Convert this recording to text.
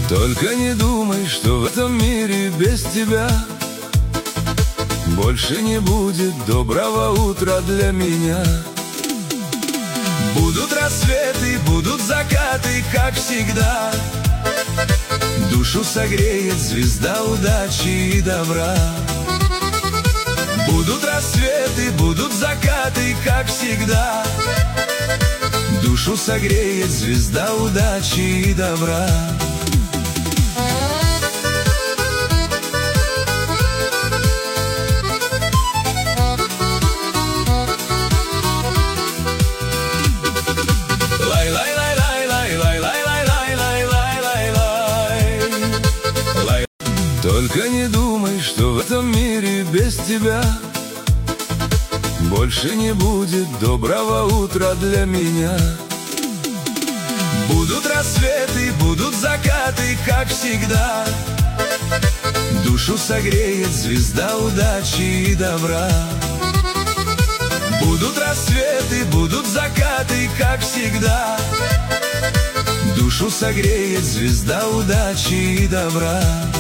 Только не думай, что в этом мире без тебя больше не будет доброго утра для меня. Будут рассветы, будут закаты, как всегда. Душу согреет звезда удачи и добра. Будут рассветы, будут закаты, как всегда. Душу согреет звезда удачи и добра. Только не думай, что в этом мире без тебя больше не будет доброго утра для меня. Будут рассветы, будут закаты, как всегда. Душу согреет звезда удачи и добра. Будут рассветы, будут закаты, как всегда. Душу согреет звезда удачи и добра.